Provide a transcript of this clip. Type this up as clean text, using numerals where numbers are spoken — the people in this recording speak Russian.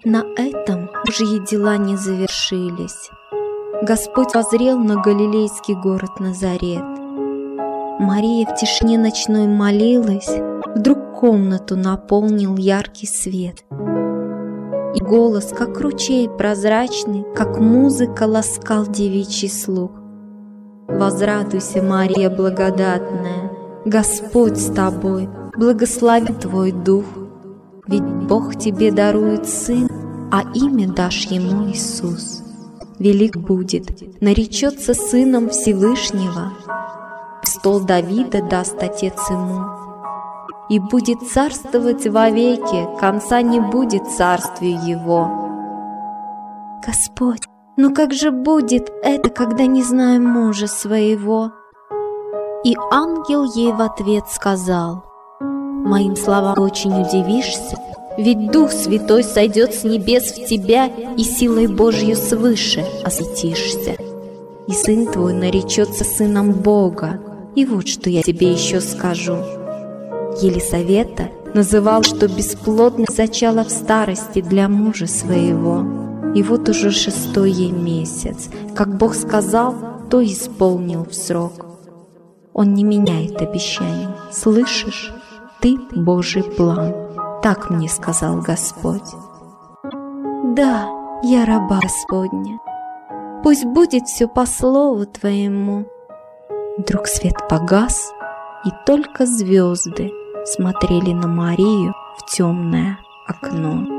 На этом Божьи дела не завершились. Господь воззрел на галилейский город Назарет. Мария в тишине ночной молилась, вдруг комнату наполнил яркий свет. И голос, как ручей прозрачный, как музыка, ласкал девичий слух. «Возрадуйся, Мария благодатная, Господь с тобой, благословен твой дух, ведь Бог тебе дарует Сына, а имя дашь Ему Иисус. Велик будет, наречется Сыном Всевышнего, престол Давида даст Отец Ему, и будет царствовать вовеки, конца не будет царствию Его». «Господь, ну как же будет это, когда не знаю мужа своего?» И ангел ей в ответ сказал: «Моим словам очень удивишься, ведь Дух Святой сойдет с небес в тебя, и силой Божью свыше осветишься. И сын твой наречется сыном Бога. И вот что я тебе еще скажу. Елисавета называл, что бесплодно зачала в старости для мужа своего. И вот уже 6-й ей месяц. Как Бог сказал, то исполнил в срок. Он не меняет обещаний. Слышишь? Ты Божий план. Так мне сказал Господь». «Да, я раба Господня. Пусть будет все по слову Твоему». Вдруг свет погас, и только звезды смотрели на Марию в темное окно.